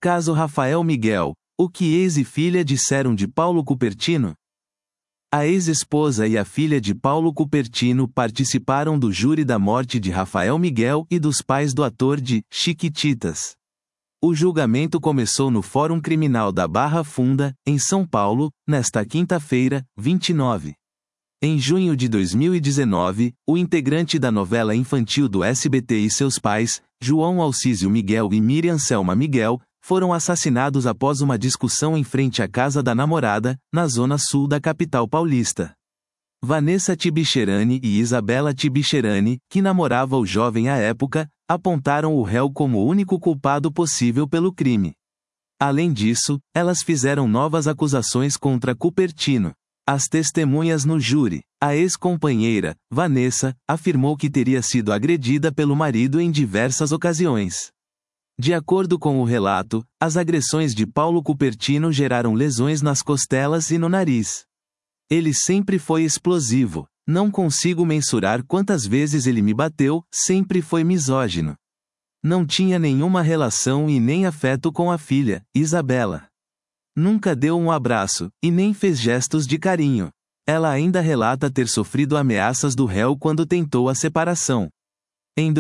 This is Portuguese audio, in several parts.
Caso Rafael Miguel. O que ex e filha disseram de Paulo Cupertino? A ex-esposa e a filha de Paulo Cupertino participaram do júri da morte de Rafael Miguel e dos pais do ator de Chiquititas. O julgamento começou no Fórum Criminal da Barra Funda, em São Paulo, nesta quinta-feira, 29. Em junho de 2019, o integrante da novela infantil do SBT e seus pais, João Alcísio Miguel e Miriam Selma Miguel, foram assassinados após uma discussão em frente à casa da namorada, na zona sul da capital paulista. Vanessa Tibicherani e Isabela Tibicherani, que namorava o jovem à época, apontaram o réu como o único culpado possível pelo crime. Além disso, elas fizeram novas acusações contra Cupertino. As testemunhas no júri. A ex-companheira, Vanessa, afirmou que teria sido agredida pelo marido em diversas ocasiões. De acordo com o relato, as agressões de Paulo Cupertino geraram lesões nas costelas e no nariz. Ele sempre foi explosivo. Não consigo mensurar quantas vezes ele me bateu, sempre foi misógino. Não tinha nenhuma relação e nem afeto com a filha, Isabela. Nunca deu um abraço, e nem fez gestos de carinho. Ela ainda relata ter sofrido ameaças do réu quando tentou a separação. Em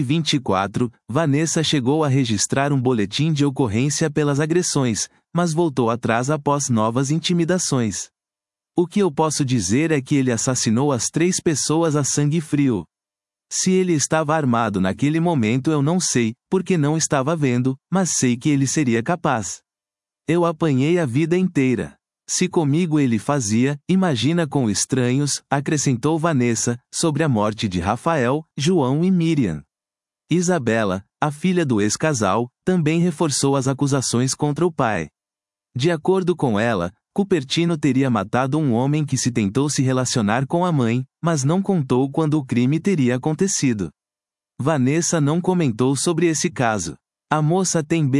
2024, Vanessa chegou a registrar um boletim de ocorrência pelas agressões, mas voltou atrás após novas intimidações. O que eu posso dizer é que ele assassinou as 3 pessoas a sangue frio. Se ele estava armado naquele momento eu não sei, porque não estava vendo, mas sei que ele seria capaz. Eu apanhei a vida inteira. Se comigo ele fazia, imagina com estranhos, acrescentou Vanessa, sobre a morte de Rafael, João e Miriam. Isabela, a filha do ex-casal, também reforçou as acusações contra o pai. De acordo com ela, Cupertino teria matado um homem que tentou se relacionar com a mãe, mas não contou quando o crime teria acontecido. Vanessa não comentou sobre esse caso. A moça tem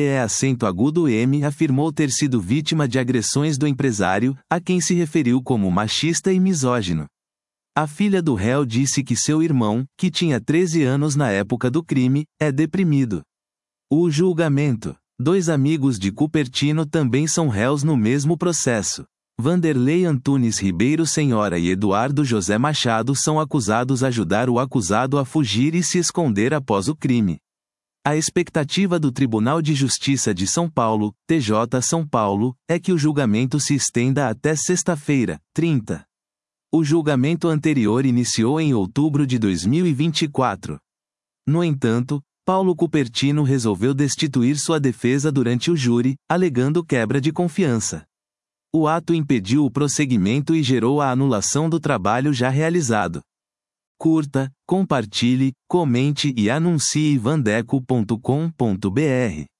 BE-M, afirmou ter sido vítima de agressões do empresário, a quem se referiu como machista e misógino. A filha do réu disse que seu irmão, que tinha 13 anos na época do crime, é deprimido. O julgamento. 2 amigos de Cupertino também são réus no mesmo processo. Vanderlei Antunes Ribeiro Senhora e Eduardo José Machado são acusados de ajudar o acusado a fugir e se esconder após o crime. A expectativa do Tribunal de Justiça de São Paulo, TJ São Paulo, é que o julgamento se estenda até sexta-feira, 30. O julgamento anterior iniciou em outubro de 2024. No entanto, Paulo Cupertino resolveu destituir sua defesa durante o júri, alegando quebra de confiança. O ato impediu o prosseguimento e gerou a anulação do trabalho já realizado. Curta, compartilhe, comente e anuncie vandeco.com.br.